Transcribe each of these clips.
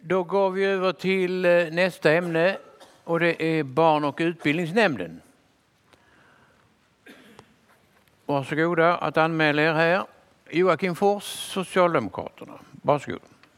Då går vi över till nästa ämne och det är barn- och utbildningsnämnden. Varsågoda att anmäla er här. Joakim Fors, Socialdemokraterna. Varsågod.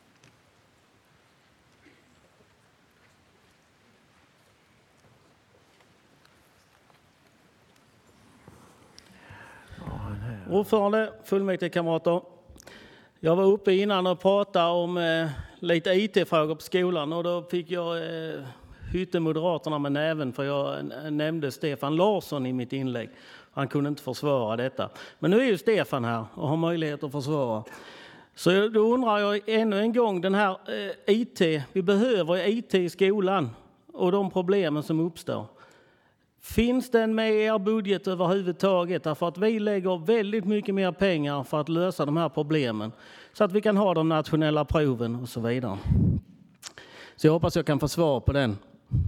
Ordförande, fullmäktigekamrater. Jag var uppe innan och pratade om lite IT-frågor på skolan och då fick jag hytte Moderaterna med näven för jag nämnde Stefan Larsson i mitt inlägg. Han kunde inte försvara detta. Men nu är ju Stefan här och har möjlighet att försvara. Så då undrar jag ännu en gång, den här IT, vi behöver IT i skolan och de problemen som uppstår. Finns den med i er budget överhuvudtaget? Därför att vi lägger väldigt mycket mer pengar för att lösa de här problemen. Så att vi kan ha de nationella proven och så vidare. Så jag hoppas jag kan få svar på den.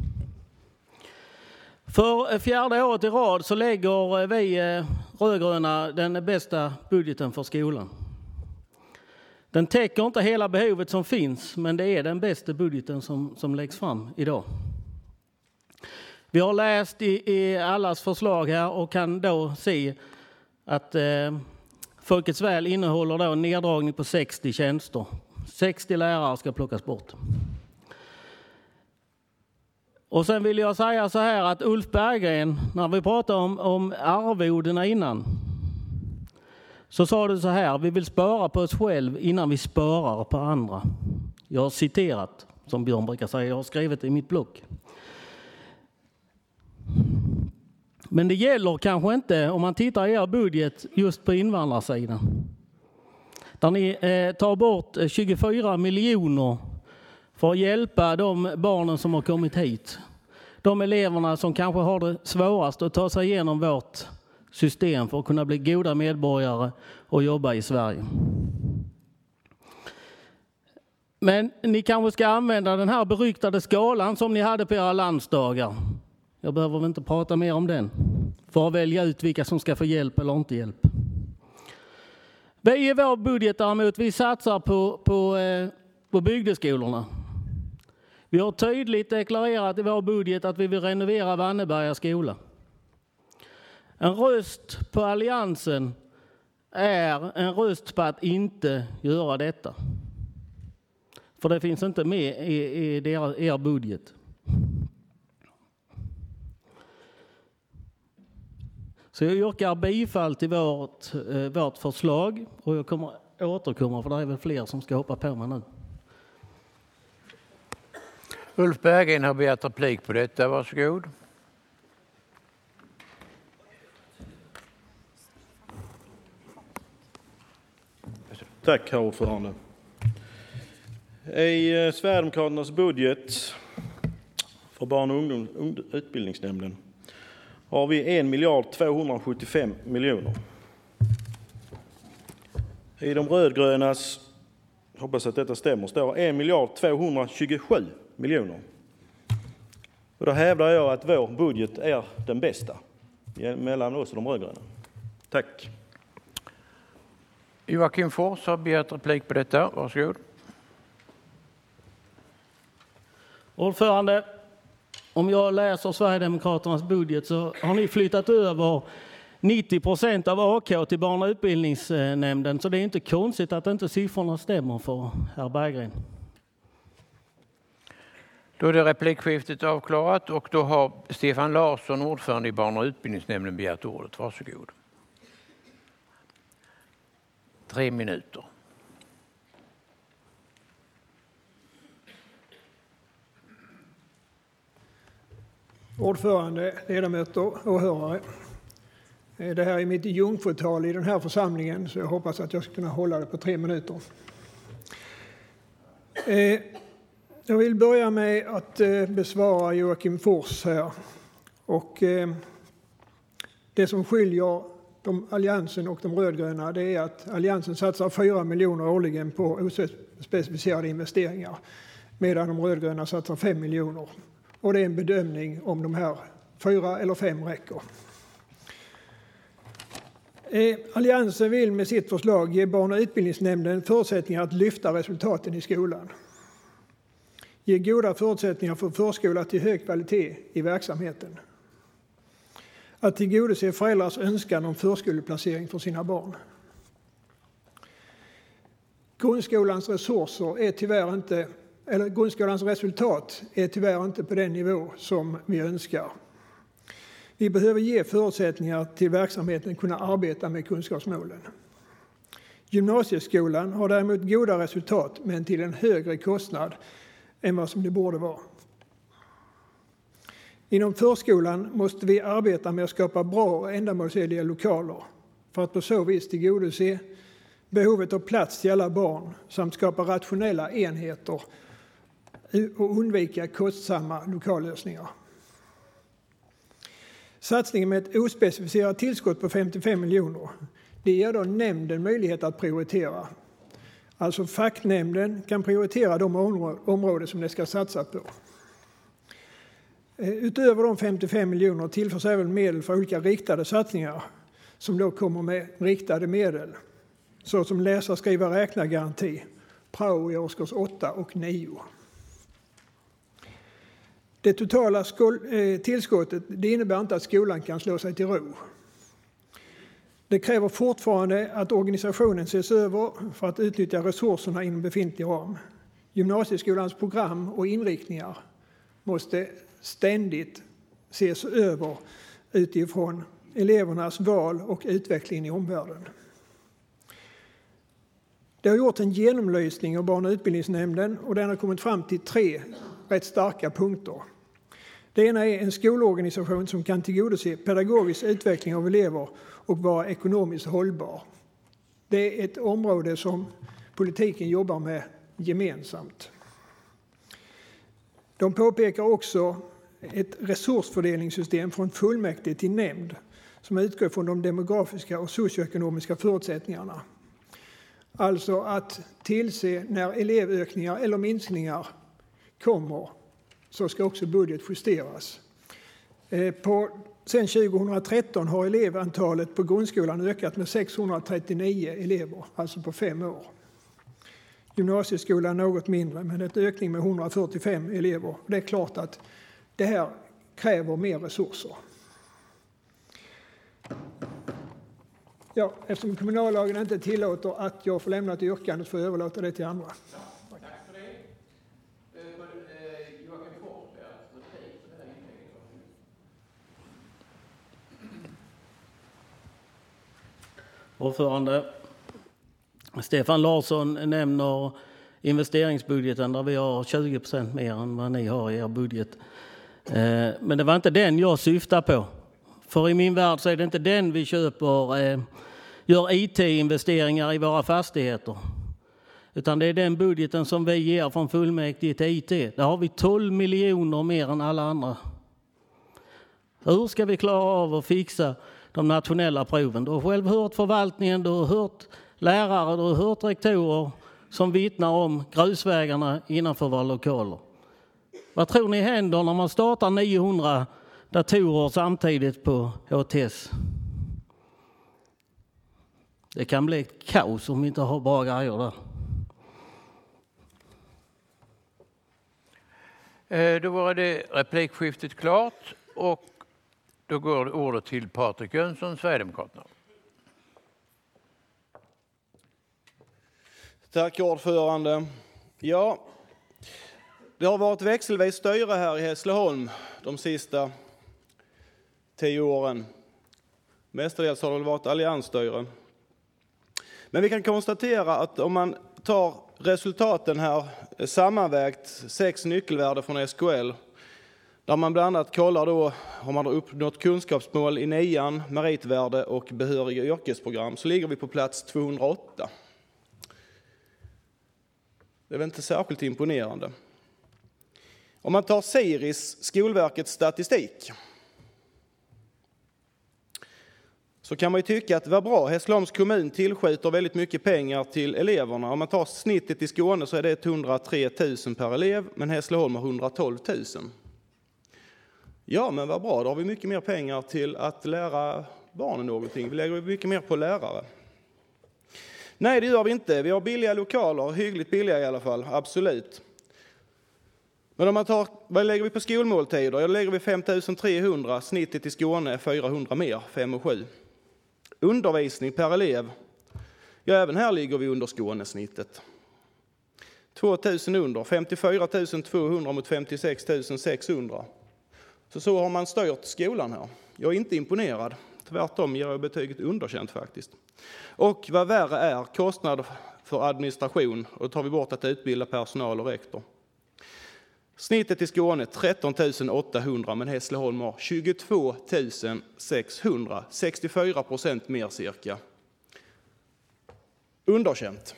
För 4:e året i rad så lägger vi rödgröna den bästa budgeten för skolan. Den täcker inte hela behovet som finns, men det är den bästa budgeten som läggs fram idag. Vi har läst i allas förslag här och kan då se att Folkets väl innehåller då en neddragning på 60 tjänster. 60 lärare ska plockas bort. Och sen vill jag säga så här att Ulf Berggren, när vi pratade om arvodena innan, så sa du så här: vi vill spara på oss själv innan vi sparar på andra. Jag har citerat, som Björn brukar säga, jag har skrivit i mitt blogg. Men det gäller kanske inte om man tittar i er budget just på invandrarsidan. Där ni tar bort 24 miljoner för att hjälpa de barnen som har kommit hit. De eleverna som kanske har det svårast att ta sig igenom vårt system för att kunna bli goda medborgare och jobba i Sverige. Men ni kanske ska använda den här beryktade skalan som ni hade på era landsdagar. Jag behöver väl inte prata mer om den. För att välja ut vilka som ska få hjälp eller inte hjälp. Vi i vår budget däremot, vi satsar på bygdeskolorna. Vi har tydligt deklarerat i vår budget att vi vill renovera Vanneberga skola. En röst på alliansen är en röst på att inte göra detta. För det finns inte med i er budget. Så jag yrkar bifall till vårt förslag och jag kommer återkomma för det är väl fler som ska hoppa på mig nu. Ulf Berggren har begärt replik på detta, varsågod. Tack, herr ordförande. I Sverigedemokraternas budget för barn- och utbildningsnämnden har vi 1 275 miljoner. I de rödgrönas, hoppas att detta stämmer, står 1 227 miljoner. Och då hävdar jag att vår budget är den bästa mellan oss och de rödgröna. Tack. Joakim Fors har begärt replik på detta, varsågod. Ordförande, om jag läser Sverigedemokraternas budget så har ni flyttat över 90% av AK till barn- och utbildningsnämnden. Så det är inte konstigt att inte siffrorna stämmer för herr Berggren. Då är det replikskiftet avklarat och då har Stefan Larsson, ordförande i barn- och utbildningsnämnden, begärt ordet. Varsågod. 3 minuter. Ordförande, ledamöter och åhörare. Det här är mitt jungfrutal i den här församlingen så jag hoppas att jag ska kunna hålla det på 3 minuter. Jag vill börja med att besvara Joakim Fors här. Och det som skiljer alliansen och de rödgröna det är att alliansen satsar 4 miljoner årligen på ospecificerade investeringar medan de rödgröna satsar 5 miljoner. Och det är en bedömning om de här 4 eller 5 räcker. Alliansen vill med sitt förslag ge barn- och utbildningsnämnden förutsättningar att lyfta resultaten i skolan. ger goda förutsättningar för förskola till hög kvalitet i verksamheten. Att tillgodose föräldrars önskan om förskoleplacering för sina barn. Grundskolans resultat är tyvärr inte på den nivå som vi önskar. Vi behöver ge förutsättningar till verksamheten att kunna arbeta med kunskapsmålen. Gymnasieskolan har däremot goda resultat, men till en högre kostnad än vad som det borde vara. Inom förskolan måste vi arbeta med att skapa bra och ändamålsenliga lokaler för att på så vis tillgodose behovet av plats till alla barn samt skapa rationella enheter och undvika kostsamma lokallösningar. Satsningen med ett ospecificerat tillskott på 55 miljoner, det ger då nämnden möjlighet att prioritera. Alltså facknämnden kan prioritera de områden som det ska satsa på. Utöver de 55 miljoner tillförs även medel för olika riktade satsningar som då kommer med riktade medel. Såsom läsa, skriva, räkna garanti, prao i årskurs 8 och 9. Det totala tillskottet det innebär inte att skolan kan slå sig till ro. Det kräver fortfarande att organisationen ses över för att utnyttja resurserna inom befintlig ram. Gymnasieskolans program och inriktningar måste ständigt ses över utifrån elevernas val och utvecklingen i omvärlden. Det har gjort en genomlysning av barn- och utbildningsnämnden och den har kommit fram till 3 rätt starka punkter. Det ena är en skolorganisation som kan tillgodose pedagogisk utveckling av elever och vara ekonomiskt hållbar. Det är ett område som politiken jobbar med gemensamt. De påpekar också ett resursfördelningssystem från fullmäktige till nämnd som utgår från de demografiska och socioekonomiska förutsättningarna. Alltså att tillse när elevökningar eller minskningar kommer så ska också budget justeras. Sen 2013 har elevantalet på grundskolan ökat med 639 elever, alltså på 5 år. Gymnasieskolan något mindre, men en ökning med 145 elever. Det är klart att det här kräver mer resurser. Ja, eftersom kommunallagen inte tillåter att jag får lämna ett yrkande så får jag överlåta det till andra. Tack för det. Joakim Forsberg, replik på det här inlägget. Ordförande, Stefan Larsson nämner investeringsbudgeten där vi har 20% mer än vad ni har i er budget. Men det var inte den jag syftar på. För i min värld så är det inte den vi köper, gör IT-investeringar i våra fastigheter. Utan det är den budgeten som vi ger från fullmäktige till IT. Där har vi 12 miljoner mer än alla andra. Hur ska vi klara av att fixa de nationella proven? Du har själv hört förvaltningen, du har hört lärare, du har hört rektorer som vittnar om grusvägarna innanför våra lokaler. Vad tror ni händer när man startar 900 datorer samtidigt på HTS? Det kan bli ett kaos om vi inte har bra grejer där. Då var det replikskiftet klart och då går ordet till Patrik Jönsson, Sverigedemokraterna. Tack ordförande. Ja, det har varit växelvis styre här i Hässleholm de sista 10 åren. Mestadels har det varit alliansstyre. Men vi kan konstatera att om man tar resultaten här sammanvägt 6 nyckelvärden från SKL där man bland annat kollar då om man har uppnått kunskapsmål i 9:an, meritvärde och behöriga yrkesprogram så ligger vi på plats 208. Det är väl inte särskilt imponerande. Om man tar Siris, Skolverkets statistik, så kan man ju tycka att det var bra. Hässleholms kommun tillskjuter väldigt mycket pengar till eleverna. Om man tar snittet i Skåne så är det 103 000 per elev, men Hässleholm har 112 000. Ja, men vad bra, då har vi mycket mer pengar till att lära barnen någonting. Vi lägger mycket mer på lärare. Nej, det gör vi inte. Vi har billiga lokaler, hyggligt billiga i alla fall, absolut. Men om man tar, vad lägger vi på skolmåltider? Jag lägger vi 5300, snittet i Skåne är 400 mer, 5 och 7. Undervisning per elev, ja även här ligger vi under Skånesnittet. 2000 under, 54 200 mot 56 600. Så har man styrt skolan här. Jag är inte imponerad, tvärtom ger jag betyget underkänt faktiskt. Och vad värre är, kostnader för administration, och då tar vi bort att utbilda personal och rektor. Snittet i Skåne 13 800, men Hässleholm har 22 600, 64% mer cirka. Underkänt.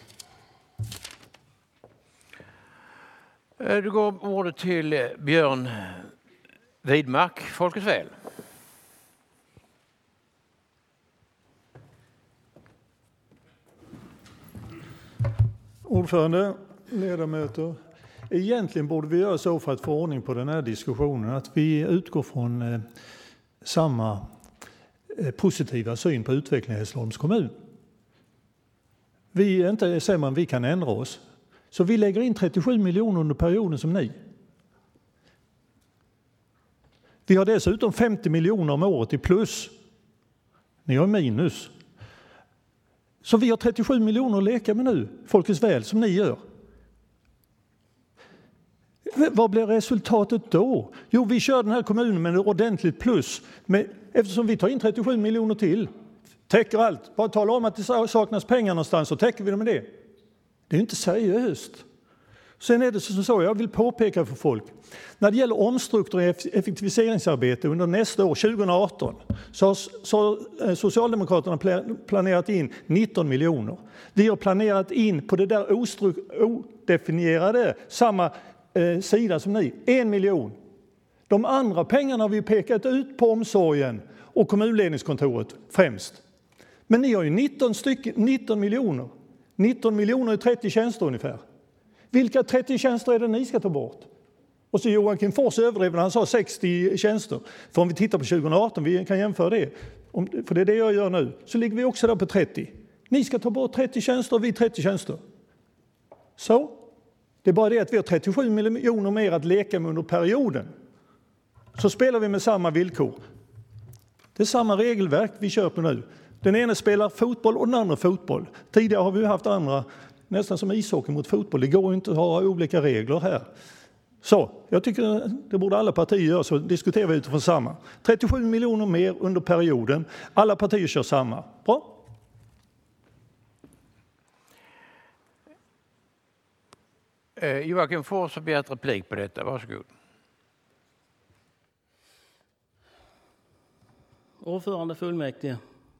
Du går ordet till Björn Widmark, Folkets väl. Ordförande, ledamöter. Egentligen borde vi göra så för att få ordning på den här diskussionen att vi utgår från samma positiva syn på utvecklingen i Hässleholms kommun. Vi är inte sämre än vi kan ändra oss. Så vi lägger in 37 miljoner under perioden som ni. Vi har dessutom 50 miljoner om året i plus. Ni har minus. Så vi har 37 miljoner att leka med nu, Folkets väl, som ni gör. Vad blir resultatet då? Jo, vi kör den här kommunen med ett ordentligt plus. Eftersom vi tar in 37 miljoner till, täcker allt. Bara tala om att det saknas pengar någonstans så täcker vi det med det. Det är inte seriöst. Sen är det så, jag vill påpeka för folk. När det gäller omstrukturering och effektiviseringsarbete under nästa år, 2018, så har Socialdemokraterna planerat in 19 miljoner. Vi har planerat in på det där odefinierade, samma sida som ni, 1 miljon. De andra pengarna har vi pekat ut på omsorgen och kommunledningskontoret främst. Men ni har ju 19 miljoner. 19 miljoner är 30 tjänster ungefär. Vilka 30 tjänster är det ni ska ta bort? Och så Joakim Fors överdrev när han sa 60 tjänster. För om vi tittar på 2018, vi kan jämföra det. För det är det jag gör nu. Så ligger vi också där på 30. Ni ska ta bort 30 tjänster och vi 30 tjänster. Så. Det är bara det att vi har 37 miljoner mer att leka med under perioden. Så spelar vi med samma villkor. Det är samma regelverk vi kör på nu. Den ena spelar fotboll och den andra fotboll. Tidigare har vi haft andra, nästan som ishockey mot fotboll. Det går inte att ha olika regler här. Så, jag tycker det borde alla partier göra, så diskuterar vi utifrån samma. 37 miljoner mer under perioden. Alla partier kör samma. Bra? Joakim Fors har begärt replik på detta. Varsågod. Ordförande fullmäktige.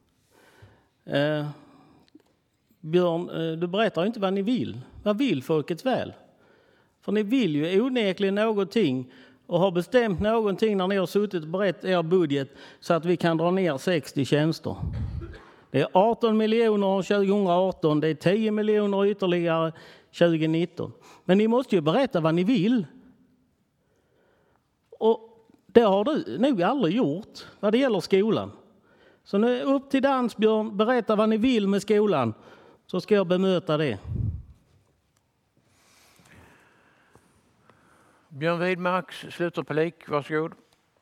Björn, du berättar inte vad ni vill. Vad vill Folkets väl? För ni vill ju onekligen någonting och har bestämt någonting när ni har suttit och berett er budget så att vi kan dra ner 60 tjänster. Det är 18 miljoner 2018, det är 10 miljoner ytterligare 2019. Men ni måste ju berätta vad ni vill. Och det har du nog aldrig gjort vad det gäller skolan. Så nu upp till dans, Björn, berätta vad ni vill med skolan så ska jag bemöta det. Björn Widmark, slutreplik, varsågod.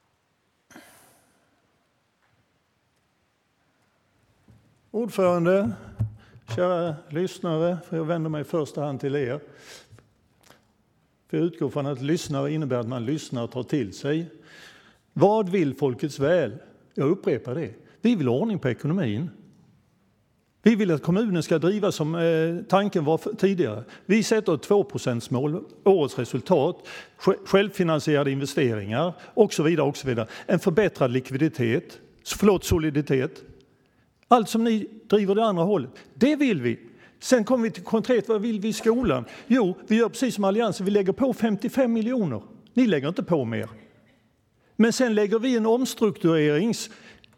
Ordförande, kära lyssnare, för jag vänder mig i första hand till er. För jag utgår från att lyssnare innebär att man lyssnar och tar till sig. Vad vill Folkets väl? Jag upprepar det. Vi vill ha ordning på ekonomin. Vi vill att kommunen ska drivas som tanken var tidigare. Vi sätter ett 2%-mål, årets resultat, självfinansierade investeringar och så vidare och så vidare. En förbättrad soliditet. Allt som ni driver det andra hållet, det vill vi. Sen kommer vi till konkret, vad vill vi i skolan? Jo, vi gör precis som Alliansen, vi lägger på 55 miljoner. Ni lägger inte på mer. Men sen lägger vi en omstruktureringskrav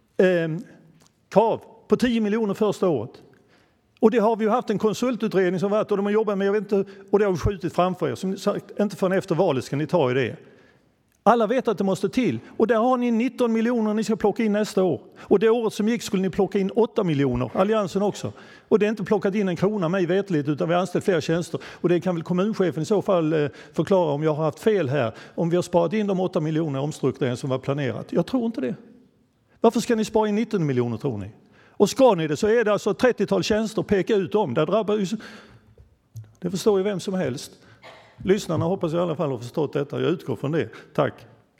på 10 miljoner första året. Och det har vi ju haft en konsultutredning som varit och de har jobbat med, jag vet inte, och det har vi skjutit framför er. Som sagt, inte förrän efter valet ska ni ta i det. Alla vet att det måste till. Och där har ni 19 miljoner ni ska plocka in nästa år. Och det året som gick skulle ni plocka in 8 miljoner, Alliansen också. Och det är inte plockat in en krona mig vetligt, utan vi har anställt fler tjänster. Och det kan väl kommunchefen i så fall förklara om jag har haft fel här. Om vi har sparat in de 8 miljoner omstruktureringen som var planerat. Jag tror inte det. Varför ska ni spara in 19 miljoner tror ni? Och ska ni det så är det alltså 30-tal tjänster, peka ut dem. Där drabbar ju... Det förstår ju vem som helst. Lyssnarna hoppas i alla fall har förstått detta. Jag utgår från det. Tack.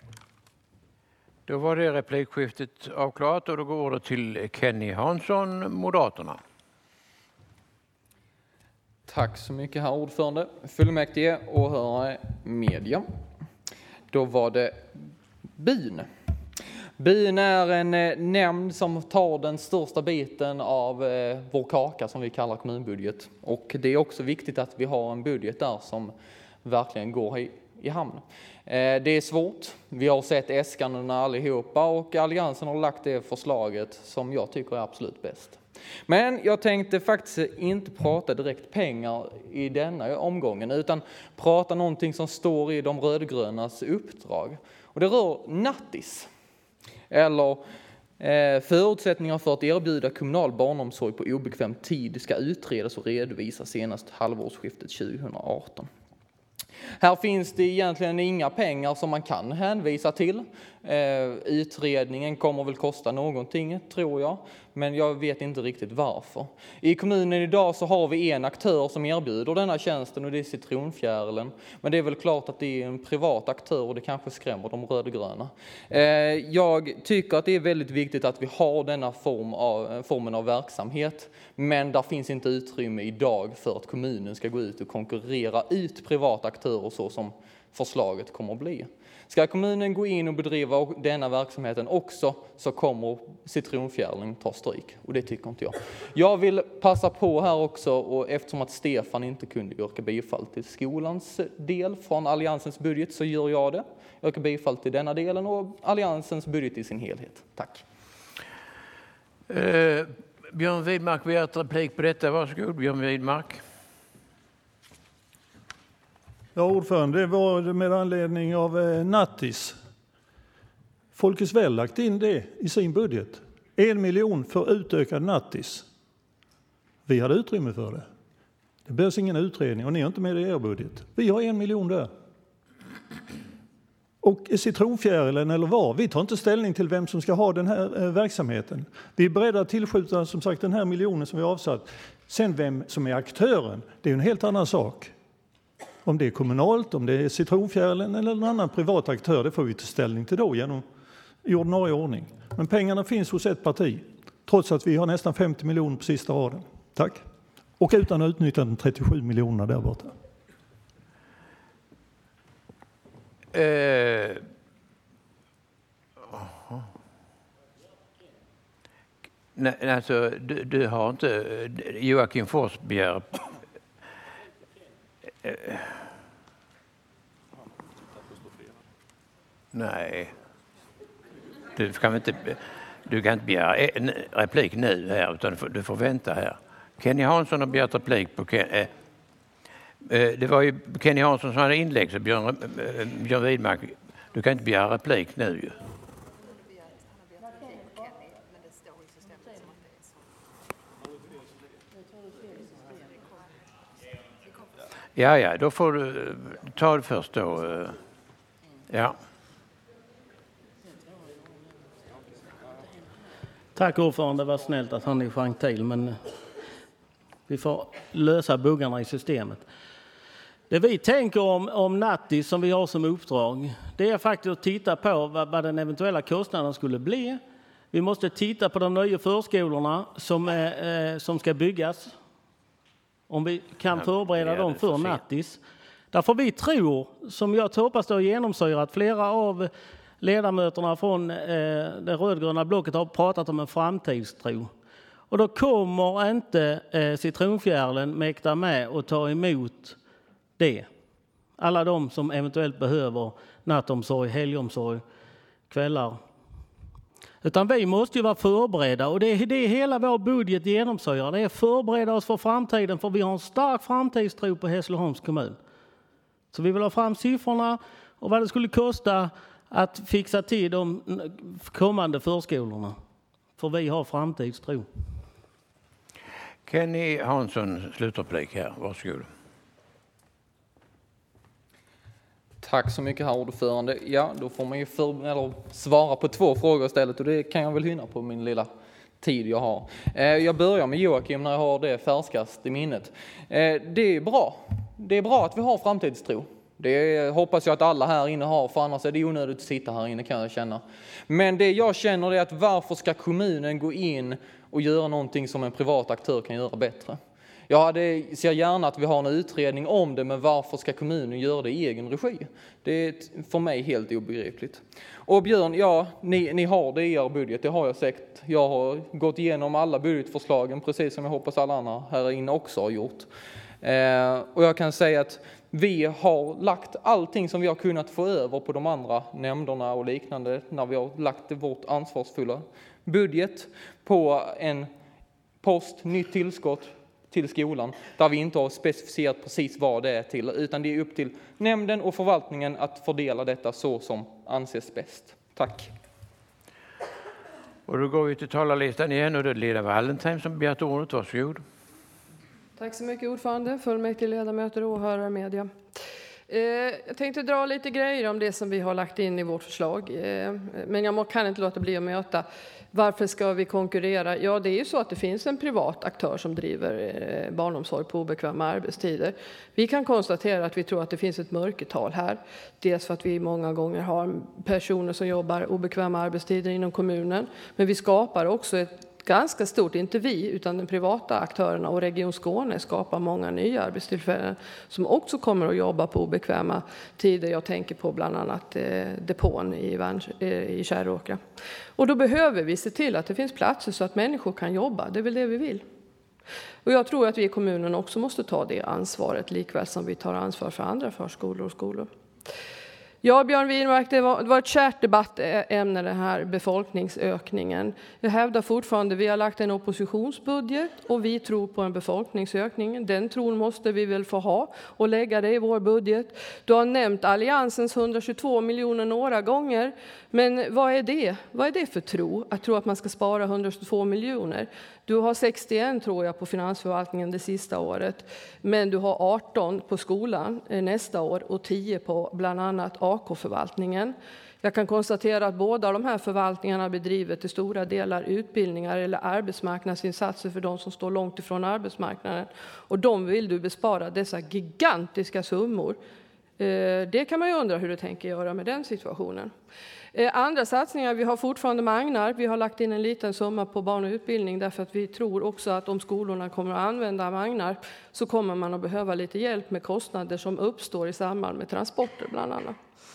Då var det replikskiftet avklarat och då går det till Kenny Hansson, Moderaterna. Tack så mycket, herr ordförande. Fullmäktige, åhörare, media. Då var det BYN. BYN är en nämnd som tar den största biten av vår kaka som vi kallar kommunbudget. Och det är också viktigt att vi har en budget där som verkligen går i hamn. Det är svårt. Vi har sett äskandena allihopa och Alliansen har lagt det förslaget som jag tycker är absolut bäst. Men jag tänkte faktiskt inte prata direkt pengar i denna omgången utan prata någonting som står i de rödgrönas uppdrag. Och det rör nattis. Eller förutsättningar för att erbjuda kommunal barnomsorg på obekväm tid ska utredas och redovisas senast halvårsskiftet 2018. Här finns det egentligen inga pengar som man kan hänvisa till. Utredningen kommer väl kosta någonting, tror jag. Men jag vet inte riktigt varför. I kommunen idag så har vi en aktör som erbjuder denna tjänsten och det är Citronfjärilen. Men det är väl klart att det är en privat aktör och det kanske skrämmer de rödgröna. Jag tycker att det är väldigt viktigt att vi har denna formen av verksamhet. Men där finns inte utrymme idag för att kommunen ska gå ut och konkurrera ut privata aktörer så som förslaget kommer att bli. Ska kommunen gå in och bedriva denna verksamheten också så kommer Citronfjärilen ta stryk. Och det tycker inte jag. Jag vill passa på här också och eftersom att Stefan inte kunde yrka bifall till skolans del från Alliansens budget så gör jag det. Jag yrkar bifall till denna delen och Alliansens budget i sin helhet. Tack. Björn Widmark, vi har ett replik på detta. Varsågod, Björn Widmark. Ja, ordförande, det var med anledning av nattis. Folkets väl lagt in det i sin budget. 1 miljon för utökad nattis. Vi hade utrymme för det. Det behövs ingen utredning och ni har inte med det i er budget. Vi har 1 miljon där. Och Citronfjärilen eller vad? Vi tar inte ställning till vem som ska ha den här verksamheten. Vi är beredda att tillskjuta som sagt den här miljonen som vi har avsatt. Sen vem som är aktören, det är en helt annan sak. Om det är kommunalt, om det är Citronfjärilen eller en annan privat aktör, det får vi ta ställning till då genom i ordinarie ordning. Men pengarna finns hos ett parti, trots att vi har nästan 50 miljoner på sista raden. Tack. Och utan att utnyttja de 37 miljonerna där borta. Nej, alltså, du har inte... Joakim Fors begär... Nej. Du kan inte begära en replik nu här utan du får vänta här. Kenny Hansson har begärt replik på det var ju Kenny Hansson som hade inlägg så Björn Widmark, du kan inte begära replik nu ju. Ja, då får du ta det först då. Ja. Tack ordförande, det var snällt att han chank till, men vi får lösa buggarna i systemet. Det vi tänker om nattis som vi har som uppdrag, det är faktiskt att titta på vad den eventuella kostnaden skulle bli. Vi måste titta på de nya förskolorna som ska byggas. Om vi kan förbereda dem för nattis. Därför vi tror, som jag hoppas det har genomsyrat, flera av ledamöterna från det rödgröna blocket har pratat om en framtidstro. Och då kommer inte Citronfjärilen mäkta med och ta emot det. Alla de som eventuellt behöver nattomsorg, helgomsorg, kvällar. Utan vi måste ju vara förberedda och det är hela vår budget genomsyrar. Det är förbereda oss för framtiden för vi har en stark framtidstro på Hässleholms kommun. Så vi vill ha fram siffrorna och vad det skulle kosta att fixa till de kommande förskolorna. För vi har framtidstro. Kenny Hansson, slutreplik här. Varsågod. Tack så mycket, herr ordförande. Ja, då får man ju svara på 2 frågor istället, och det kan jag väl hinna på min lilla tid jag har. Jag börjar med Joakim när jag har det färskast i minnet. Det är bra. Det är bra att vi har framtidstro. Det hoppas jag att alla här inne har, för annars är det onödigt att sitta här inne, kan jag känna. Men det jag känner är att varför ska kommunen gå in och göra någonting som en privat aktör kan göra bättre? Jag ser gärna att vi har en utredning om det, men varför ska kommunen göra det i egen regi? Det är för mig helt obegripligt. Och Björn, ja, ni har det i er budget, det har jag sett. Jag har gått igenom alla budgetförslagen, precis som jag hoppas alla andra här inne också har gjort. Och jag kan säga att vi har lagt allting som vi har kunnat få över på de andra nämnderna och liknande när vi har lagt vårt ansvarsfulla budget på en post, nytt tillskott till skolan, där vi inte har specificerat precis vad det är till, utan det är upp till nämnden och förvaltningen att fördela detta så som anses bäst. Tack. Och då går vi till talarlistan igen, och det är Lena Wallentheim som begärt ordet. Varsågod. Tack så mycket, ordförande, fullmäktige, ledamöter och åhörare, media. Jag tänkte dra lite grejer om det som vi har lagt in i vårt förslag. Men jag kan inte låta bli att möta. Varför ska vi konkurrera? Ja, det är ju så att det finns en privat aktör som driver barnomsorg på obekväma arbetstider. Vi kan konstatera att vi tror att det finns ett mörkertal här. Dels för att vi många gånger har personer som jobbar obekväma arbetstider inom kommunen. Men vi skapar också ett ganska stort, inte vi utan de privata aktörerna och Region Skåne skapar många nya arbetstillfällen som också kommer att jobba på obekväma tider. Jag tänker på bland annat depån i Kärråkra. Och då behöver vi se till att det finns platser så att människor kan jobba. Det är väl det vi vill. Och jag tror att vi i kommunen också måste ta det ansvaret, likväl som vi tar ansvar för andra förskolor och skolor. Ja, Björn Widmark, det var ett kärt debattämne, den här befolkningsökningen. Jag hävdar fortfarande, vi har lagt en oppositionsbudget och vi tror på en befolkningsökning. Den tron måste vi väl få ha och lägga det i vår budget. Du har nämnt Alliansens 122 miljoner några gånger. Men vad är det? Vad är det för tro? Att tro att man ska spara 122 miljoner. Du har 61 tror jag på finansförvaltningen det sista året. Men du har 18 på skolan nästa år och 10 på bland annat AK-förvaltningen. Jag kan konstatera att båda de här förvaltningarna bedriver till stora delar utbildningar eller arbetsmarknadsinsatser för de som står långt ifrån arbetsmarknaden. Och de vill du bespara dessa gigantiska summor. Det kan man ju undra hur du tänker göra med den situationen. Andra satsningar, vi har fortfarande Magnar. Vi har lagt in en liten summa på barn och utbildning därför att vi tror också att om skolorna kommer att använda Magnar så kommer man att behöva lite hjälp med kostnader som uppstår i samband med transporter bland annat.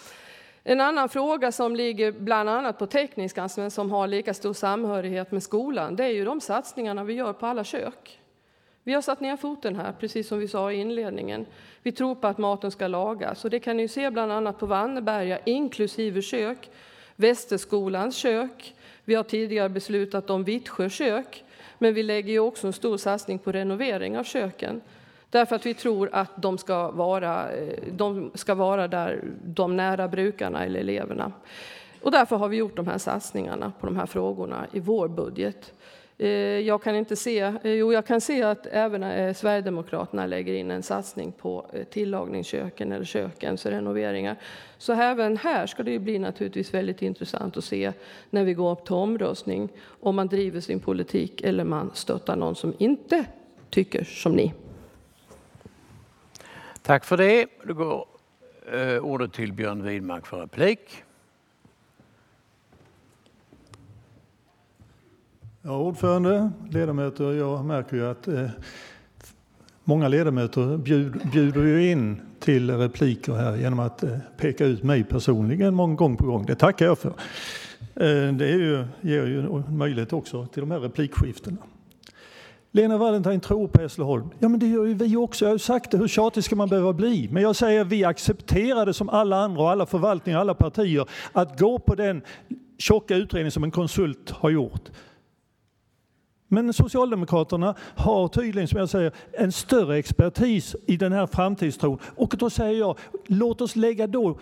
En annan fråga som ligger bland annat på tekniskan men som har lika stor samhörighet med skolan, det är ju de satsningarna vi gör på alla kök. Vi har satt ner foten här, precis som vi sa i inledningen. Vi tror på att maten ska lagas. Och det kan ni se bland annat på Vanneberga, inklusive kök. Västerskolans kök. Vi har tidigare beslutat om Vittsjö kök. Men vi lägger ju också en stor satsning på renovering av köken. Därför att vi tror att de ska vara där de nära brukarna eller eleverna. Och därför har vi gjort de här satsningarna på de här frågorna i vår budget. Jag kan se att även Sverigedemokraterna lägger in en satsning på tillagningsköken eller kökens renoveringar. Så även här ska det bli naturligtvis väldigt intressant att se när vi går upp till omröstning om man driver sin politik eller man stöttar någon som inte tycker som ni. Tack för det. Då går ordet till Björn Widmark för replik. Ja, ordförande, ledamöter, jag märker ju att många ledamöter bjuder ju in till repliker här genom att peka ut mig personligen många gånger på gång. Det tackar jag för. Det ger ju möjlighet också till de här replikskiftena. Lena Wallentheim tror på Hässleholm. Ja, men det gör ju vi också. Jag har ju sagt det, hur tjatig ska man behöva bli? Men jag säger att vi accepterar det som alla andra och alla förvaltningar, alla partier, att gå på den tjocka utredning som en konsult har gjort. Men Socialdemokraterna har tydligen, som jag säger, en större expertis i den här framtidstron. Och då säger jag, låt oss lägga då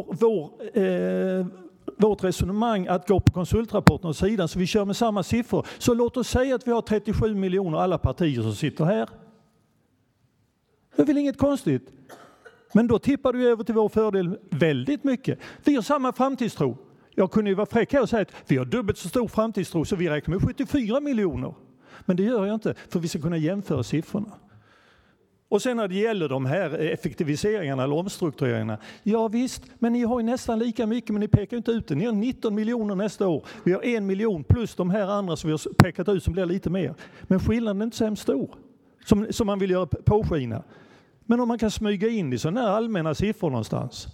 vårt resonemang att gå på konsultrapporten och sidan så vi kör med samma siffror. Så låt oss säga att vi har 37 miljoner alla partier som sitter här. Det är väl inget konstigt. Men då tippar du över till vår fördel väldigt mycket. Vi har samma framtidstro. Jag kunde ju vara fräck här och säga att vi har dubbelt så stor framtidstro så vi räknar med 74 miljoner. Men det gör jag inte för vi ska kunna jämföra siffrorna. Och sen när det gäller de här effektiviseringarna eller omstruktureringarna. Ja visst, men ni har ju nästan lika mycket men ni pekar inte ut det. Ni har 19 miljoner nästa år. Vi har 1 miljon plus de här andra som vi har pekat ut som blir lite mer. Men skillnaden är inte så hemskt stor som man vill göra påskina. Men om man kan smyga in i sådana här allmänna siffror någonstans.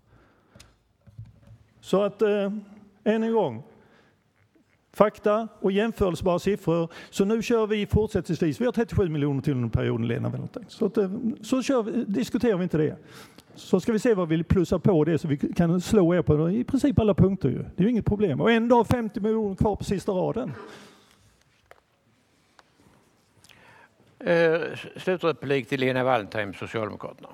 Så att, än en gång, fakta och jämförelsebara siffror. Så nu kör vi fortsättningsvis, vi har 37 miljoner till under perioden, Lena Valentine. Så diskuterar vi inte det. Så ska vi se vad vi plussar på det så vi kan slå er på i princip alla punkter. Ju. Det är ju inget problem. Och ändå 50 miljoner kvar på sista raden. Slutreplik till Lena Valentine, Socialdemokraterna.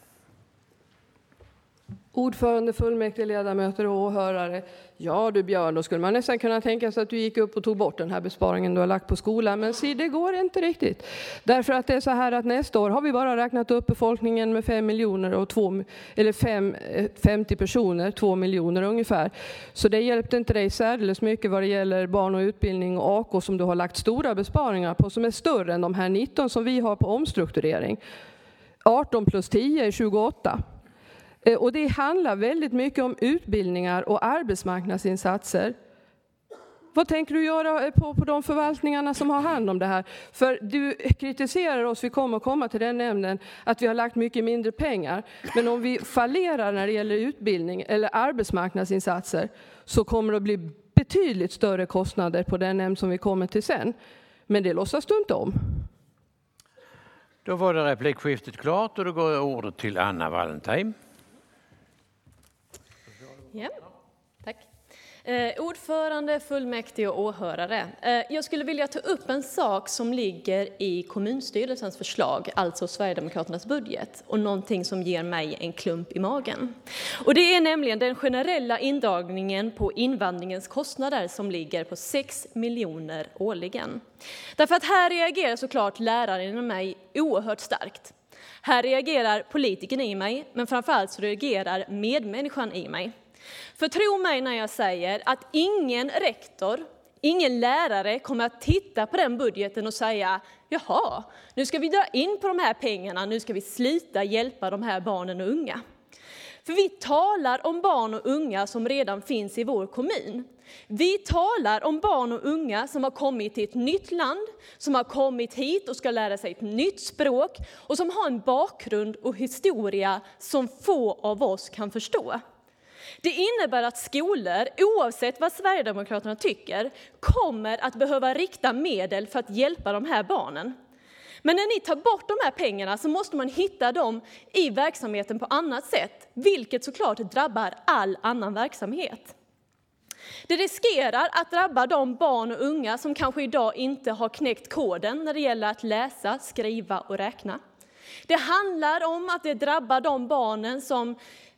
Ordförande, fullmäktige, ledamöter och åhörare. Ja du Björn, då skulle man nästan kunna tänka sig att du gick upp och tog bort den här besparingen du har lagt på skolan. Men det går inte riktigt. Därför att det är så här att nästa år har vi bara räknat upp befolkningen med 5 miljoner och 50 personer, 2 miljoner ungefär. Så det hjälpte inte dig särdeles mycket vad det gäller barn och utbildning och AK som du har lagt stora besparingar på som är större än de här 19 som vi har på omstrukturering. 18 plus 10 är 28. Och det handlar väldigt mycket om utbildningar och arbetsmarknadsinsatser. Vad tänker du göra på de förvaltningarna som har hand om det här? För du kritiserar oss, vi kommer komma till den nämnden, att vi har lagt mycket mindre pengar. Men om vi fallerar när det gäller utbildning eller arbetsmarknadsinsatser så kommer det att bli betydligt större kostnader på den nämnd som vi kommer till sen. Men det låtsas du inte om. Då var det replikskiftet klart och då går ordet till Anna Valentine. Ja, tack. Ordförande, fullmäktige och åhörare. Jag skulle vilja ta upp en sak som ligger i kommunstyrelsens förslag, alltså Sverigedemokraternas budget, och någonting som ger mig en klump i magen. Och det är nämligen den generella indragningen på invandringens kostnader som ligger på 6 miljoner årligen. Därför att här reagerar såklart läraren i mig oerhört starkt. Här reagerar politikern i mig, men framförallt så reagerar medmänniskan i mig. För tro mig när jag säger att ingen rektor, ingen lärare kommer att titta på den budgeten och säga jaha, nu ska vi dra in på de här pengarna, nu ska vi sluta hjälpa de här barnen och unga. För vi talar om barn och unga som redan finns i vår kommun. Vi talar om barn och unga som har kommit till ett nytt land, som har kommit hit och ska lära sig ett nytt språk och som har en bakgrund och historia som få av oss kan förstå. Det innebär att skolor, oavsett vad Sverigedemokraterna tycker, kommer att behöva rikta medel för att hjälpa de här barnen. Men när ni tar bort de här pengarna så måste man hitta dem i verksamheten på annat sätt, vilket såklart drabbar all annan verksamhet. Det riskerar att drabba de barn och unga som kanske idag inte har knäckt koden när det gäller att läsa, skriva och räkna. Det handlar om att det drabbar de barnen som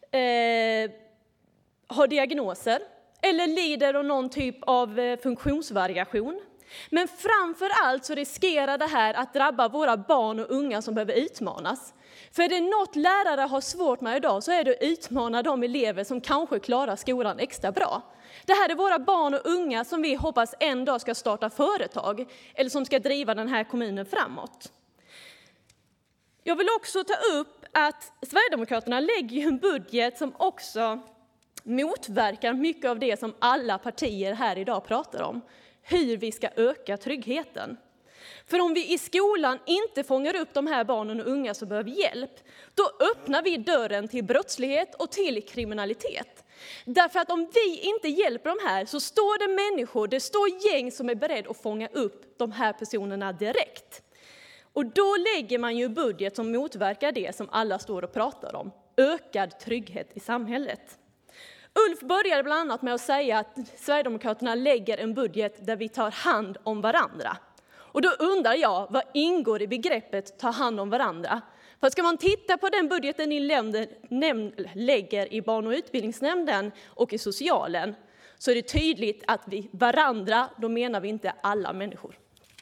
har diagnoser eller lider av någon typ av funktionsvariation. Men framför allt så riskerar det här att drabba våra barn och unga som behöver utmanas. För är det något lärare har svårt med idag så är det att utmana de elever som kanske klarar skolan extra bra. Det här är våra barn och unga som vi hoppas en dag ska starta företag eller som ska driva den här kommunen framåt. Jag vill också ta upp att Sverigedemokraterna lägger en budget som också motverkar mycket av det som alla partier här idag pratar om. Hur vi ska öka tryggheten. För om vi i skolan inte fångar upp de här barnen och unga som behöver hjälp, då öppnar vi dörren till brottslighet och till kriminalitet. Därför att om vi inte hjälper de här så står det människor, det står gäng som är beredda att fånga upp de här personerna direkt. Och då lägger man ju budget som motverkar det som alla står och pratar om. Ökad trygghet i samhället. Ulf började bland annat med att säga att Sverigedemokraterna lägger en budget där vi tar hand om varandra. Och då undrar jag, vad ingår i begreppet ta hand om varandra? För ska man titta på den budgeten ni lägger i barn- och utbildningsnämnden och i socialen, så är det tydligt att vi varandra, då menar vi inte alla människor.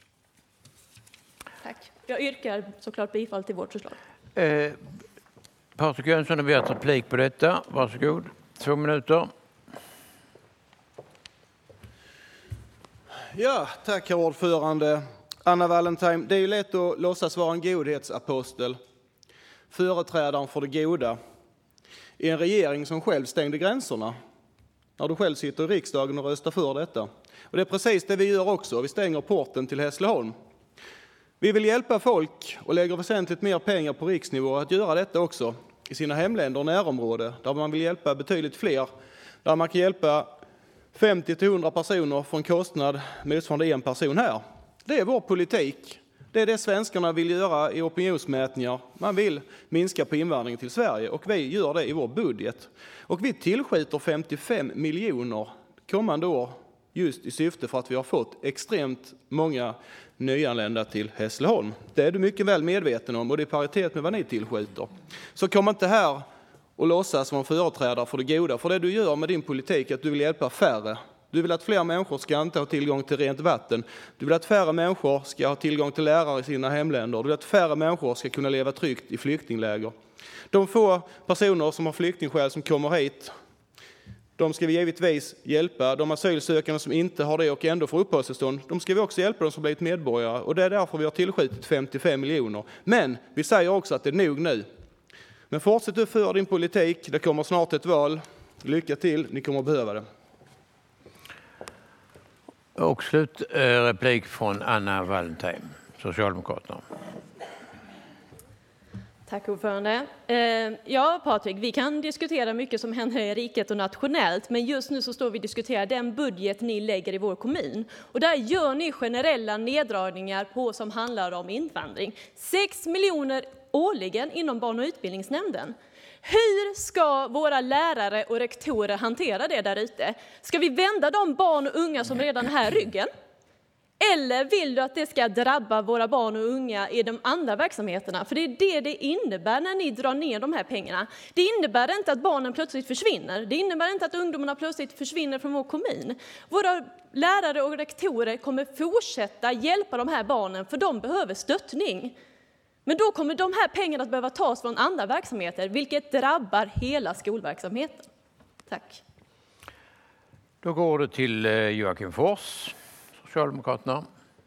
Tack. Jag yrkar såklart bifall till vårt förslag. Patrik Jönsson har begärt replik på detta. Varsågod. 2 minuter. Ja, tack herr ordförande. Anna Wallentheim, det är ju lätt att låtsas vara en godhetsapostel. Företrädaren för det goda i en regering som själv stängde gränserna. När du själv sitter i riksdagen och röstar för detta. Och det är precis det vi gör också. Vi stänger porten till Hässleholm. Vi vill hjälpa folk och lägger väsentligt mer pengar på riksnivå att göra detta också i sina hemländer och närområde. Där man vill hjälpa betydligt fler. Där man kan hjälpa 50-100 personer för en kostnad motsvarande en person här. Det är vår politik. Det är det svenskarna vill göra i opinionsmätningar. Man vill minska på invandringen till Sverige och vi gör det i vår budget. Och vi tillskjuter 55 miljoner kommande år just i syfte för att vi har fått extremt många nyanlända till Hässleholm. Det är du mycket väl medveten om och det är paritet med vad ni tillskjuter. Så kom inte här och låtsas som en företrädare för det goda. För det du gör med din politik är att du vill hjälpa färre. Du vill att fler människor ska inte ha tillgång till rent vatten. Du vill att färre människor ska ha tillgång till lärare i sina hemländer. Du vill att färre människor ska kunna leva tryggt i flyktingläger. De få personer som har flyktingskäl som kommer hit, de ska vi givetvis hjälpa. De asylsökande som inte har det och ändå får uppehållstillstånd, de ska vi också hjälpa, de som blivit medborgare. Och det är därför vi har tillskjutit 55 miljoner. Men vi säger också att det är nog nu. Men fortsätt du för din politik. Det kommer snart ett val. Lycka till, ni kommer att behöva det. Och slutreplik från Anna Wallentheim, Socialdemokraterna. Tack ordförande. Ja Patrik, vi kan diskutera mycket som händer i riket och nationellt, men just nu så står vi och diskuterar den budget ni lägger i vår kommun. Och där gör ni generella neddragningar på som handlar om invandring. 6 miljoner årligen inom barn- och utbildningsnämnden. Hur ska våra lärare och rektorer hantera det där ute? Ska vi vända de barn och unga som redan är här ryggen? Eller vill du att det ska drabba våra barn och unga i de andra verksamheterna? För det är det innebär när ni drar ner de här pengarna. Det innebär inte att barnen plötsligt försvinner. Det innebär inte att ungdomarna plötsligt försvinner från vår kommun. Våra lärare och rektorer kommer fortsätta hjälpa de här barnen för de behöver stöttning. Men då kommer de här pengarna att behöva tas från andra verksamheter, vilket drabbar hela skolverksamheten. Tack. Då går det till Joakim Fors, Socialdemokraterna.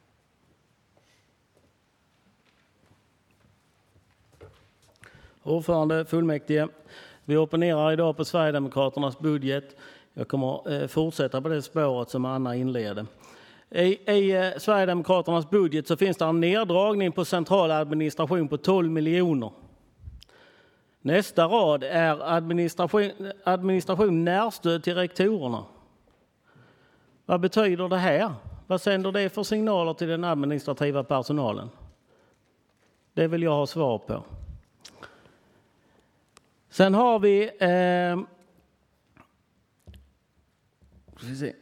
Ordförande, fullmäktige. Vi opponerar idag på Sverigedemokraternas budget. Jag kommer fortsätta på det spåret som Anna inledde. I Sverigedemokraternas budget så finns det en neddragning på central administration på 12 miljoner. Nästa rad är administration närstöd till rektorerna. Vad betyder det här? Vad sänder det för signaler till den administrativa personalen? Det vill jag ha svar på. Sen har vi... ska vi se.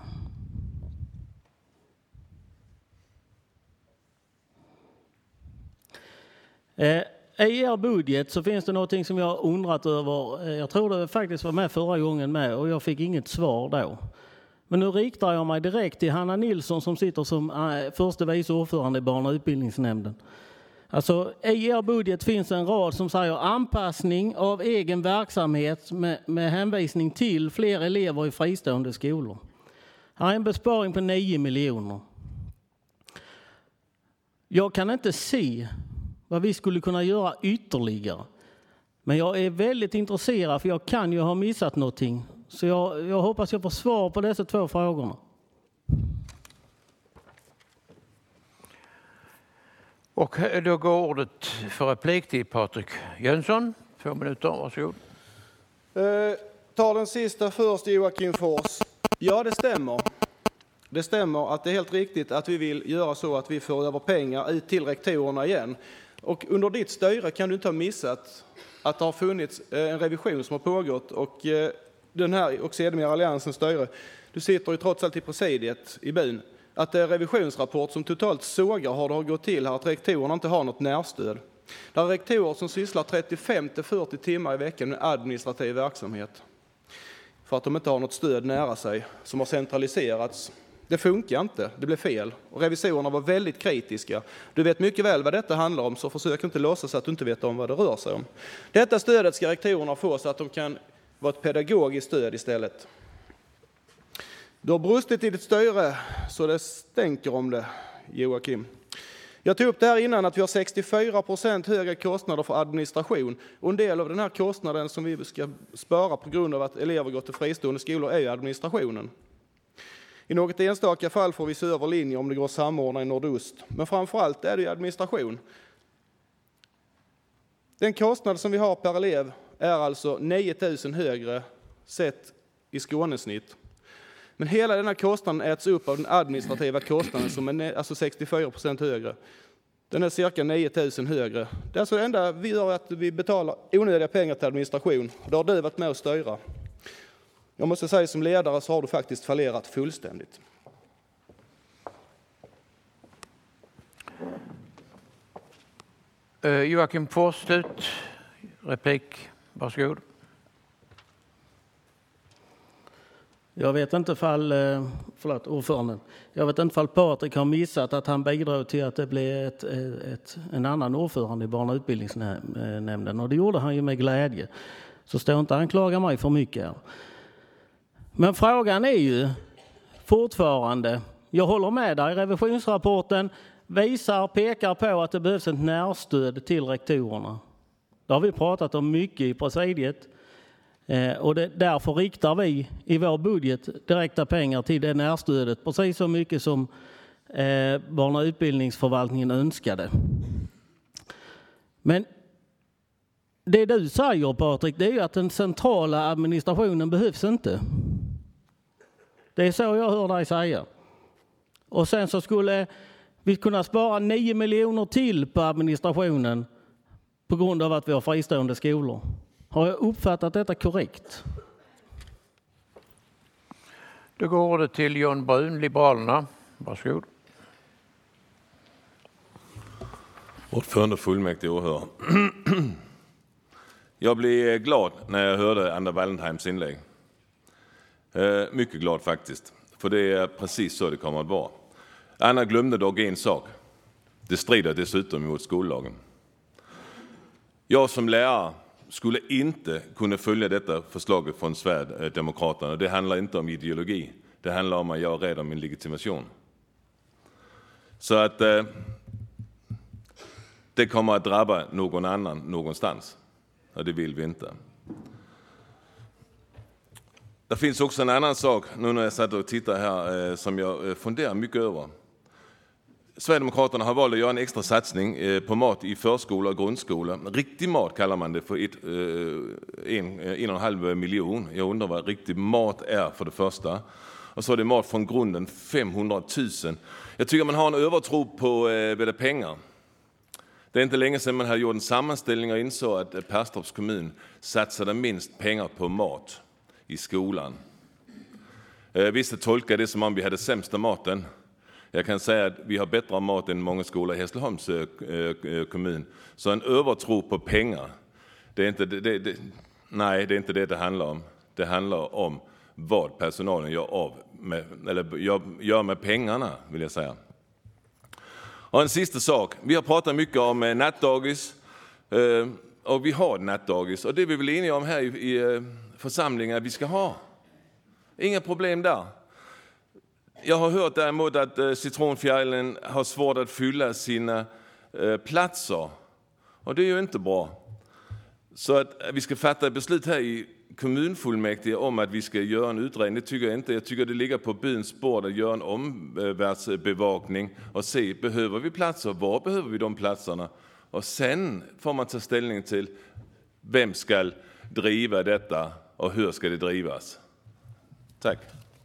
I er budget så finns det någonting som jag har undrat över. Jag tror det faktiskt var med förra gången med och jag fick inget svar då. Men nu riktar jag mig direkt till Hanna Nilsson som sitter som förste vice ordförande i barn- och utbildningsnämnden. Alltså i er budget finns en rad som säger anpassning av egen verksamhet med hänvisning till fler elever i fristående skolor. Här är en besparing på 9 miljoner. Jag kan inte se vad vi skulle kunna göra ytterligare. Men jag är väldigt intresserad för jag kan ju ha missat någonting. Så jag hoppas jag får svar på dessa 2 frågorna. Och då går ordet för replik till Patrik Jönsson. 2 minuter, varsågod. Ta den sista först, Joakim Fors. Ja, det stämmer. Det stämmer att det är helt riktigt att vi vill göra så att vi får över pengar till rektorerna igen. Och under ditt styre kan du inte ha missat att det har funnits en revision som har pågått och den här och sedermera alliansens styre. Du sitter ju trots allt i presidiet i byn. att det är revisionsrapport som totalt sågar hur det har gått till här, att rektorerna inte har något närstöd. Det är rektorer som sysslar 35-40 timmar i veckan med administrativ verksamhet för att de inte har något stöd nära sig som har centraliserats. Det funkar inte, det blev fel. Och revisorerna var väldigt kritiska. Du vet mycket väl vad detta handlar om, så försök inte låtsas att du inte vet om vad det rör sig om. Detta stödet ska rektorerna få så att de kan vara ett pedagogiskt stöd istället. Du har brustit i ditt styre så det stänker om det, Joakim. Jag tog upp det här innan att vi har 64% högre kostnader för administration. Och en del av den här kostnaden som vi ska spara på grund av att elever går till fristående skolor är administrationen. I något enstaka fall får vi se över linjer om det går att samordna i nordost. Men framförallt är det administration. Den kostnad som vi har per elev är alltså 9 000 högre sett i Skånesnitt. Men hela denna kostnaden äts upp av den administrativa kostnaden som är alltså 64% högre. Den är cirka 9 000 högre. Det är alltså det enda vi gör att vi betalar onödiga pengar till administration. Det har du varit med och styra. Jag måste säga som ledare så har du faktiskt fallerat fullständigt. Joakim Forsslut, replik, varsågod. Jag vet inte ordföranden. Jag vet inte ifall Patrik har missat att han bidrog till att det blev en annan ordförande i barn- och utbildningsnämnden. Och det gjorde han ju med glädje. Så står inte anklaga mig för mycket här. Men frågan är ju fortfarande, jag håller med dig, revisionsrapporten pekar på att det behövs ett närstöd till rektorerna. Det har vi pratat om mycket i presidiet. Och därför riktar vi i vår budget direkta pengar till det närstödet, precis så mycket som barn- och utbildningsförvaltningen önskade. Men det du säger, Patrik, det är ju att den centrala administrationen behövs inte. Det är så jag hör dig säga. Och sen så skulle vi kunna spara 9 miljoner till på administrationen på grund av att vi har fristående skolor. Har jag uppfattat detta korrekt? Då går det till John Brun, Liberalerna. Varsågod. Ordförande fullmäktige åhörare. Jag blev glad när jag hörde Anna Wallentheims inlägg. Mycket glad faktiskt. För det är precis så det kommer att vara. Anna glömde dock en sak. Det strider dessutom mot skollagen. Jag som lärare skulle inte kunna följa detta förslaget från Sverigedemokraterna. Det handlar inte om ideologi. Det handlar om att jag är rädd om min legitimation. Så att det kommer att drabba någon annan någonstans. Och det vill vi inte. Det finns också en annan sak nu när jag satt och tittar här som jag funderar mycket över. Sverigedemokraterna har valt att göra en extra satsning på mat i förskola och grundskola. Riktig mat kallar man det för 1,5 miljon. Jag undrar vad riktig mat är för det första. Och så är det mat från grunden 500 000. Jag tycker man har en övertro på pengar. Det är inte länge sedan man hade gjort en sammanställning och insåg att Perstorps kommun satsade minst pengar på mat i skolan. Vissa tolkar det som om vi hade sämsta maten. Jag kan säga att vi har bättre mat än många skolor i Hässleholms kommun. Så en övertro på pengar, det är inte det handlar om. Det handlar om vad personalen gör med pengarna, vill jag säga. Och en sista sak. Vi har pratat mycket om nattdagis. Och vi har nattdagis. Och det vi vill eniga om här i församlingen att vi ska ha. Inga problem där. Jag har hört däremot att Citronfjällen har svårt att fylla sina platser. Och det är ju inte bra. Så att vi ska fatta beslut här i kommunfullmäktige om att vi ska göra en utredning. Det tycker jag inte. Jag tycker det ligger på byns bord att göra en omvärldsbevakning och se, behöver vi platser? Var behöver vi de platserna? Och sen får man ta ställning till vem ska driva detta och hur ska det drivas. Tack.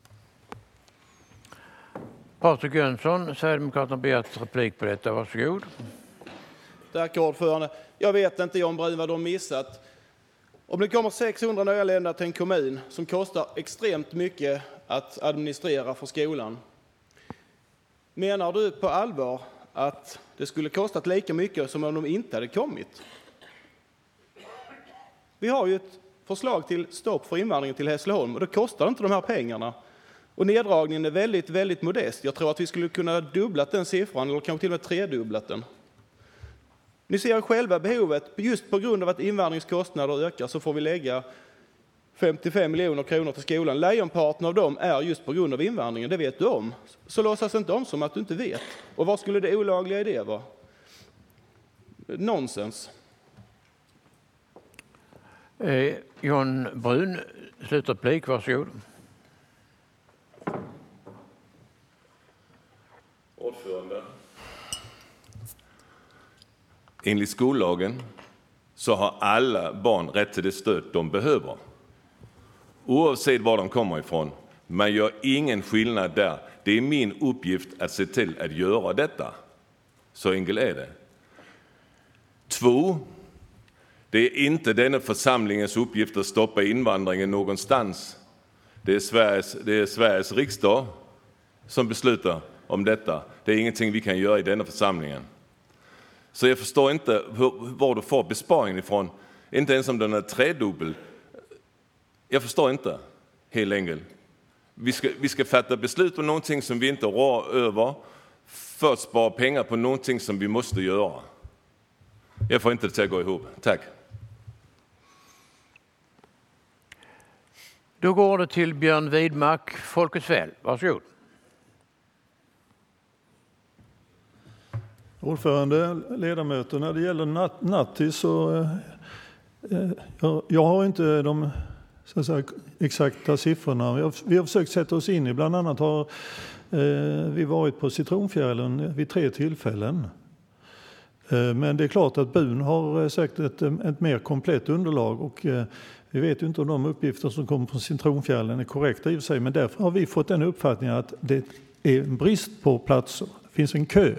Patrik Jönsson, Sverigedemokraterna begärt replik på detta. Varsågod. Tack ordförande. Jag vet inte John Brun vad de missat. Om det kommer 600 nyanlända till en kommun som kostar extremt mycket att administrera för skolan. Menar du på allvar att det skulle kostat lika mycket som om de inte hade kommit? Vi har ju ett förslag till stopp för invandringen till Hässleholm och det kostar inte de här pengarna. Och neddragningen är väldigt, väldigt modest. Jag tror att vi skulle kunna dubblat den siffran eller kanske till och med tredubblat den. Ni ser själva behovet. Just på grund av att invandringskostnader ökar så får vi lägga 55 miljoner kronor till skolan. Lejonparten av dem är just på grund av invandringen, det vet du om. Så låtsas inte om som att du inte vet. Och vad skulle det olagliga i det vara? Nonsens. John Brun, slutreplik, varsågod. Ordförande. Enligt skollagen så har alla barn rätt till det stöd de behöver. Oavsett var de kommer ifrån. Man gör ingen skillnad där. Det är min uppgift att se till att göra detta. Så enkelt är det. 2. Det är inte denna församlingens uppgift att stoppa invandringen någonstans. Det är Sveriges riksdag som beslutar om detta. Det är ingenting vi kan göra i denna församlingen. Så jag förstår inte var du får besparingen ifrån. Inte ens om den är tredubbel. Jag förstår inte, helt enkelt. Vi ska fatta beslut om någonting som vi inte rår över för att spara pengar på någonting som vi måste göra. Jag får inte det att gå ihop. Tack. Då går det till Björn Widmark, Folkets väl. Varsågod. Ordförande, ledamöter, när det gäller nattis så jag har inte de så att säga, exakta siffrorna. Vi har försökt sätta oss in i, bland annat har vi varit på Citronfjällen vid 3 tillfällen. Men det är klart att BUN har säkert ett mer komplett underlag och vi vet ju inte om de uppgifter som kommer från Citronfjällen är korrekta i och för sig, men därför har vi fått den uppfattningen att det är en brist på platser. Det finns en kö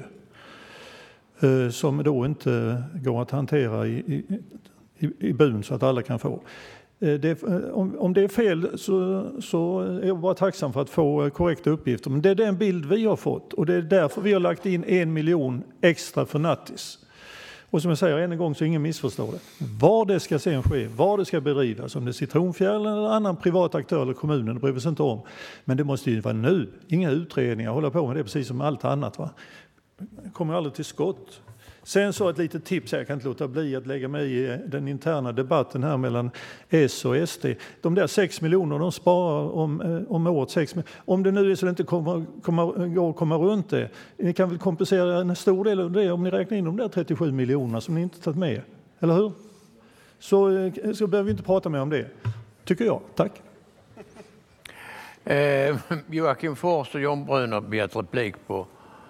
som då inte går att hantera i BUN så att alla kan få. Om det är fel så är jag bara tacksam för att få korrekta uppgifter. Men det är den bild vi har fått och det är därför vi har lagt in 1 miljon extra för nattis. Och som jag säger än en gång så ingen missförstår det. Var det ska sen ske, var det ska bedrivas, om det är Citronfjällen eller annan privat aktör eller kommunen, det bryr vi sig inte om. Men det måste ju vara nu, inga utredningar, hålla på med det precis som allt annat. Va? Kommer aldrig till skott. Sen så ett litet tips, jag kan inte låta bli att lägga mig i den interna debatten här mellan S och SD. De där 6 miljoner de sparar om året 6 miljoner. Om det nu är så det inte går att komma runt det. Ni kan väl kompensera en stor del av det om ni räknar in de där 37 miljonerna som ni inte tagit med. Eller hur? Så behöver vi inte prata mer om det. Tycker jag. Tack. Joakim Fors och John Brun har begärt replik på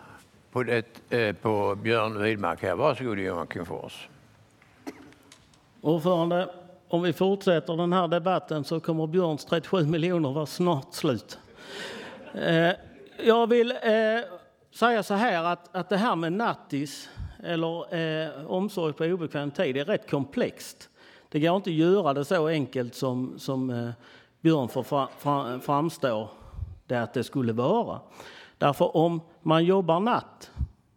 Björn Widmark här. Varsågod Joakim Fors. Ordförande, om vi fortsätter den här debatten så kommer Björns 37 miljoner vara snart slut. Jag vill säga så här att det här med nattis eller omsorg på obekväm tid är rätt komplext. Det går inte att göra det så enkelt som Björn framstår det att det skulle vara. Därför om man jobbar natt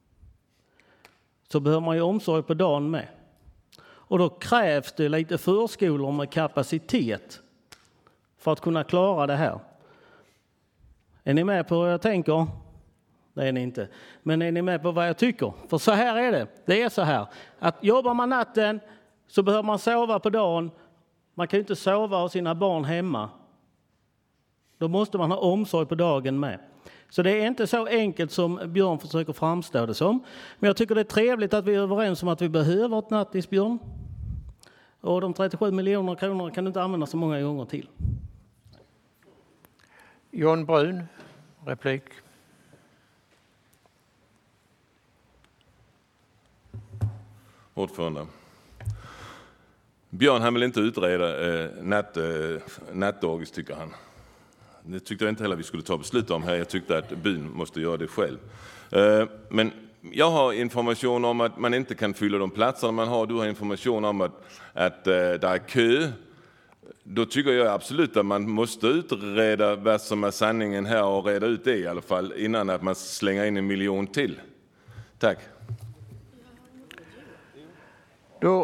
så behöver man ju omsorg på dagen med. Och då krävs det lite förskolor med kapacitet för att kunna klara det här. Är ni med på vad jag tänker? Det är ni inte. Men är ni med på vad jag tycker? För så här är det. Det är så här att jobbar man natten så behöver man sova på dagen. Man kan ju inte sova av sina barn hemma. Då måste man ha omsorg på dagen med. Så det är inte så enkelt som Björn försöker framstå det som. Men jag tycker det är trevligt att vi är överens om att vi behöver ett nattis, Björn. Och de 37 miljoner kronor kan du inte använda så många gånger till. John Brun, replik. Ordförande. Björn han vill inte utreda nattdagis tycker han. Det tyckte jag inte heller vi skulle ta beslut om här. Jag tyckte att byn måste göra det själv. Men jag har information om att man inte kan fylla de platserna man har. Du har information om att det är kö. då tycker jag absolut att man måste utreda vad som är sanningen här och reda ut det i alla fall innan att man slänger in 1 miljon till. Tack. Då...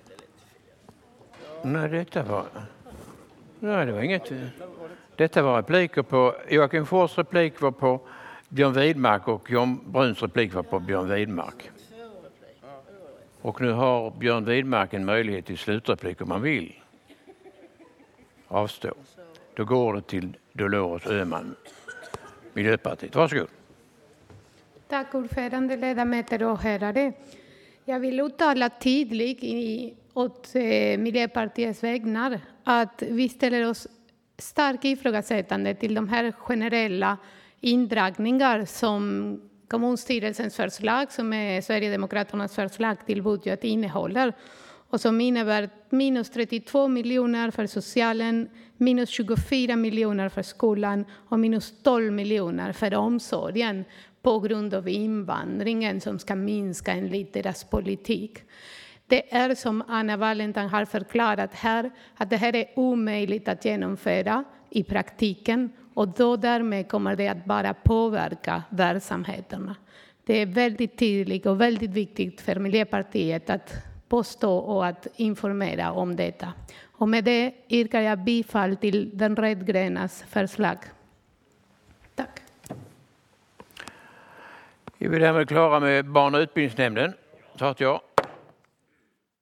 Nej, det var inget. Detta var repliker på... Joakim Fors replik var på Björn Widmark och John Bruns replik var på Björn Widmark. Och nu har Björn Widmark en möjlighet till slutreplik om man vill. Avstå. Då går det till Dolores Öhman, Miljöpartiet. Varsågod. Tack ordförande, ledamöter och åhörare. Jag vill uttala tydligt åt Miljöpartiets vägnar att vi ställer oss starkt ifrågasättande till de här generella indragningar som kommunstyrelsens förslag, som är Sverigedemokraternas förslag till budget, innehåller. Och som innebär minus 32 miljoner för socialen, minus 24 miljoner för skolan och minus 12 miljoner för omsorgen på grund av invandringen som ska minska enligt deras politik. Det är som Anna Wallentheim har förklarat här, att det här är omöjligt att genomföra i praktiken och då därmed kommer det att bara påverka verksamheterna. Det är väldigt tydligt och väldigt viktigt för Miljöpartiet att påstå och att informera om detta. Och med det yrkar jag bifall till den rödgrönas förslag. Tack. Vi är därmed klara med barn- och utbildningsnämnden. Så att jag.